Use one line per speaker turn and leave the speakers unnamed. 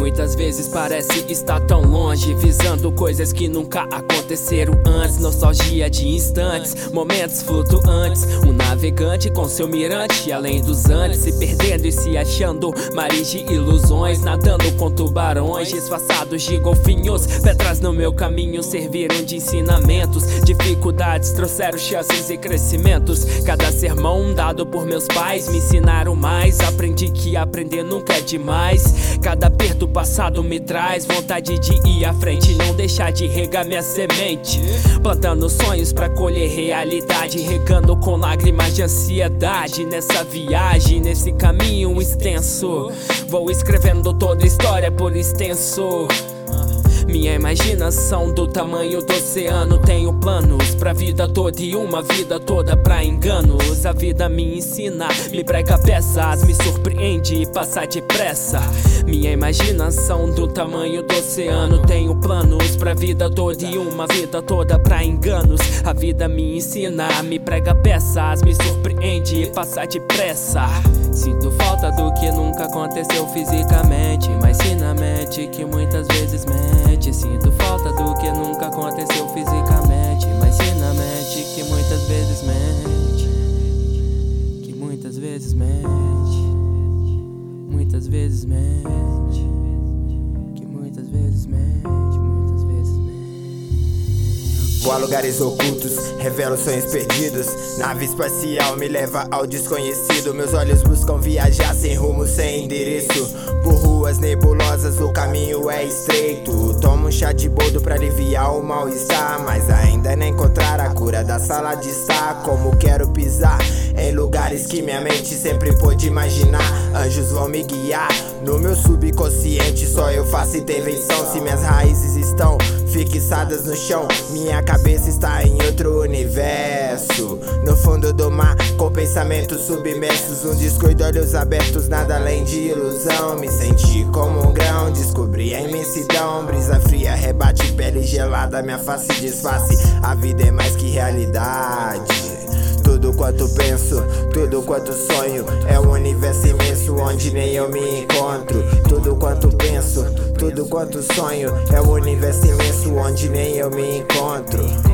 muitas vezes parece estar tão longe, visando coisas que nunca aconteceram antes. Nostalgia de instantes, momentos flutuantes. Um navegante com seu mirante além dos antes, se perdendo e se achando mares de ilusões, nadando com tubarões disfarçados de golfinhos. Pedras no meu caminho serviram de ensinamentos, dificuldades trouxeram chances e crescimentos. Cada sermão dado por meus pais me ensinaram mais. Aprendi que aprender nunca é demais. Cada aperto passado me traz vontade de ir à frente, não deixar de regar minha semente, plantando sonhos pra colher realidade, regando com lágrimas de ansiedade. Nessa viagem, nesse caminho extenso, vou escrevendo toda história por extenso. Minha imaginação do tamanho do oceano. Tenho planos pra vida toda e uma vida toda pra enganos. A vida me ensina, me prega peças, me surpreende e passa depressa. Minha imaginação do tamanho do oceano. Tenho planos pra vida toda e uma vida toda pra enganos. A vida me ensina, me prega peças, me surpreende e passa depressa. Sinto falta do que nunca aconteceu fisicamente, mas sim na mente que muitas vezes mente. Sinto falta do que nunca aconteceu fisicamente, mas sim na mente que muitas vezes mente. Que muitas vezes mente. Muitas vezes mente. Que muitas vezes mente. Muitas vezes mente.
Vou a lugares ocultos, revelo sonhos perdidos. Nave espacial me leva ao desconhecido. Meus olhos buscam viajar sem rumo, sem endereço. Por ruas nebulosas o caminho é estreito. Tomo um chá de boldo pra aliviar o mal-estar, mas ainda não encontrar a cura da sala de estar. Como quero pisar em lugares que minha mente sempre pôde imaginar. Anjos vão me guiar no meu subconsciente, só eu faço intervenção. Se minhas raízes estão fixadas no chão, minha cabeça está em outro universo. No fundo do mar, com pensamentos submersos. Um descuido, olhos abertos, nada além de ilusão. Me senti como um grão, descobri a imensidão. Brisa fria rebate, pele gelada, minha face disfarce. A vida é mais que realidade. Tudo quanto penso, tudo quanto sonho, é um universo imenso onde nem eu me encontro. Tudo quanto penso, tudo quanto sonho, é um universo imenso onde nem eu me encontro.